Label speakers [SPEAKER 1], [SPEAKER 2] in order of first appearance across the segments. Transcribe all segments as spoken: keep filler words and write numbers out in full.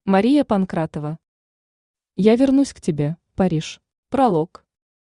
[SPEAKER 1] Мария Панкратова. Я вернусь к тебе, Париж. Пролог.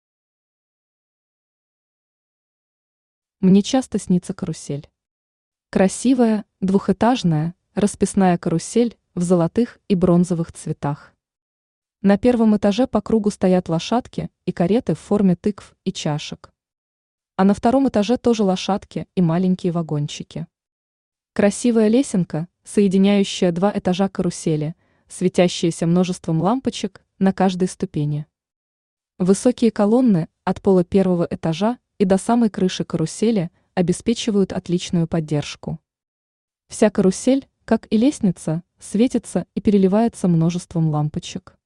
[SPEAKER 1] Мне часто снится карусель. Красивая, двухэтажная, расписная карусель в золотых и бронзовых цветах. На первом этаже по кругу стоят лошадки и кареты в форме тыкв и чашек. А на втором этаже тоже лошадки и маленькие вагончики. Красивая лесенка, соединяющая два этажа карусели, светящиеся множеством лампочек на каждой ступени. Высокие колонны от пола первого этажа и до самой крыши карусели обеспечивают отличную поддержку. Вся карусель, как и лестница, светится и переливается множеством лампочек.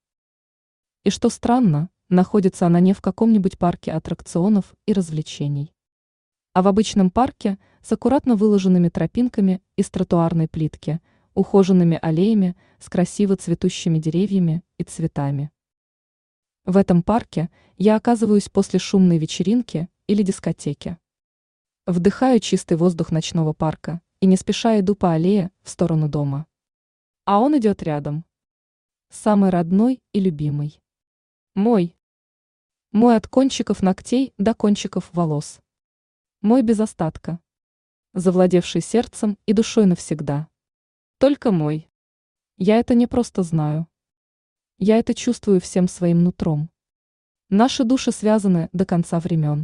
[SPEAKER 1] И что странно, находится она не в каком-нибудь парке аттракционов и развлечений, а в обычном парке с аккуратно выложенными тропинками из тротуарной плитки, ухоженными аллеями с красиво цветущими деревьями и цветами. В этом парке я оказываюсь после шумной вечеринки или дискотеки. Вдыхаю чистый воздух ночного парка и не спеша иду по аллее в сторону дома. А он идет рядом. Самый родной и любимый. Мой. Мой от кончиков ногтей до кончиков волос. Мой без остатка. Завладевший сердцем и душой навсегда. Только мой. Я это не просто знаю. Я это чувствую всем своим нутром. Наши души связаны до конца времен.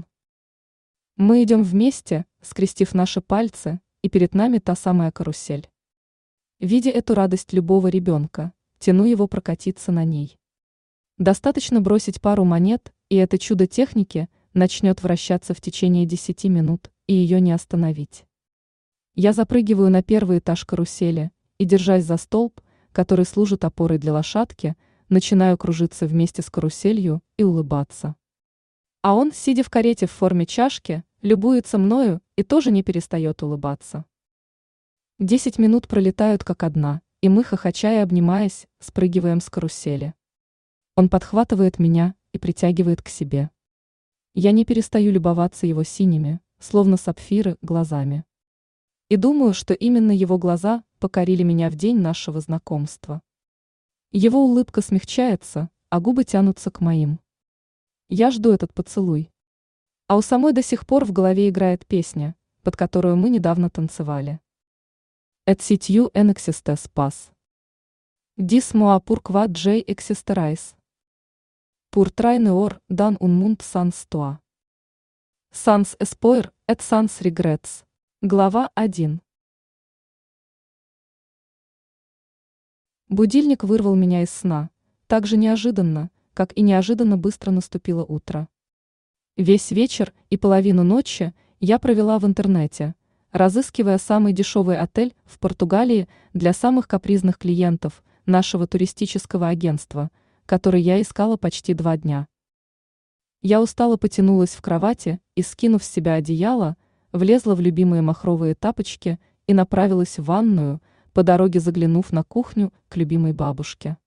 [SPEAKER 1] Мы идем вместе, скрестив наши пальцы, и перед нами та самая карусель. Видя эту радость любого ребенка, тяну его прокатиться на ней. Достаточно бросить пару монет, и это чудо техники начнет вращаться в течение десяти минут, и ее не остановить. Я запрыгиваю на первый этаж карусели и, держась за столб, который служит опорой для лошадки, начинаю кружиться вместе с каруселью и улыбаться. А он, сидя в карете в форме чашки, любуется мною и тоже не перестает улыбаться. Десять минут пролетают как одна, и мы, хохоча и обнимаясь, спрыгиваем с карусели. Он подхватывает меня и притягивает к себе. Я не перестаю любоваться его синими, словно сапфиры, глазами. И думаю, что именно его глаза покорили меня в день нашего знакомства. Его улыбка смягчается, а губы тянутся к моим. Я жду этот поцелуй. А у самой до сих пор в голове играет песня, под которую мы недавно танцевали. Et si tu n'existes pas. Dis-moi pourquoi j'ai existerais. Pour traîner dans un monde sans toi. Sans espoir et sans regrets. Глава один. Будильник вырвал меня из сна, так же неожиданно, как и неожиданно быстро наступило утро. Весь вечер и половину ночи я провела в интернете, разыскивая самый дешевый отель в Португалии для самых капризных клиентов нашего туристического агентства, который я искала почти два дня. Я устало потянулась в кровати и, скинув с себя одеяло, влезла в любимые махровые тапочки и направилась в ванную, по дороге заглянув на кухню к любимой бабушке.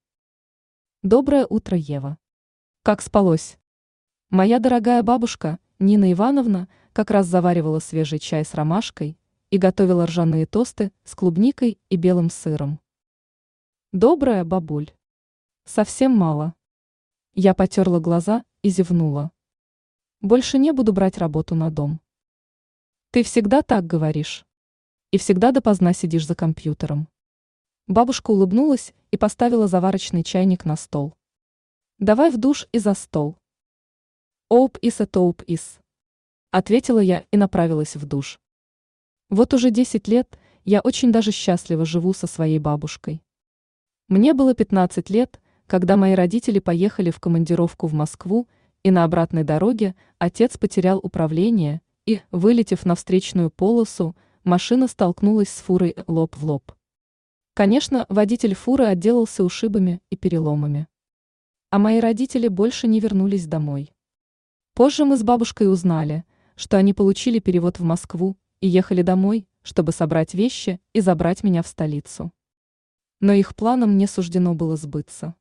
[SPEAKER 1] Доброе утро, Ева. Как спалось? Моя дорогая бабушка, Нина Ивановна, как раз заваривала свежий чай с ромашкой и готовила ржаные тосты с клубникой и белым сыром. Доброе, бабуль. Совсем мало. Я потерла глаза и зевнула. Больше не буду брать работу на дом. Ты всегда так говоришь. И всегда допоздна сидишь за компьютером. Бабушка улыбнулась и поставила заварочный чайник на стол. Давай в душ и за стол. Оуп ис это оуп ис. Ответила я и направилась в душ. Вот уже десять лет я очень даже счастливо живу со своей бабушкой. Мне было пятнадцать лет, когда мои родители поехали в командировку в Москву, и на обратной дороге отец потерял управление и, вылетев на встречную полосу, машина столкнулась с фурой лоб в лоб. Конечно, водитель фуры отделался ушибами и переломами. А мои родители больше не вернулись домой. Позже мы с бабушкой узнали, что они получили перевод в Москву и ехали домой, чтобы собрать вещи и забрать меня в столицу. Но их планам не суждено было сбыться.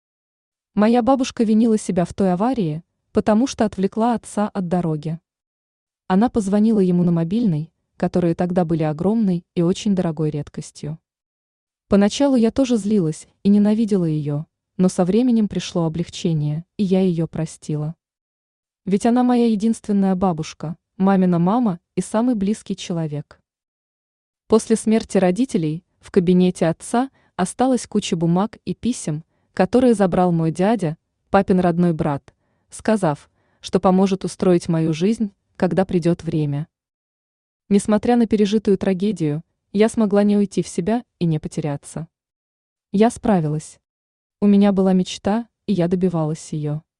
[SPEAKER 1] Моя бабушка винила себя в той аварии, потому что отвлекла отца от дороги. Она позвонила ему на мобильный, которые тогда были огромной и очень дорогой редкостью. Поначалу я тоже злилась и ненавидела ее, но со временем пришло облегчение, и я ее простила. Ведь она моя единственная бабушка, мамина мама и самый близкий человек. После смерти родителей в кабинете отца осталась куча бумаг и писем, которые забрал мой дядя, папин родной брат, сказав, что поможет устроить мою жизнь, когда придет время. Несмотря на пережитую трагедию, я смогла не уйти в себя и не потеряться. Я справилась. У меня была мечта, и я добивалась ее.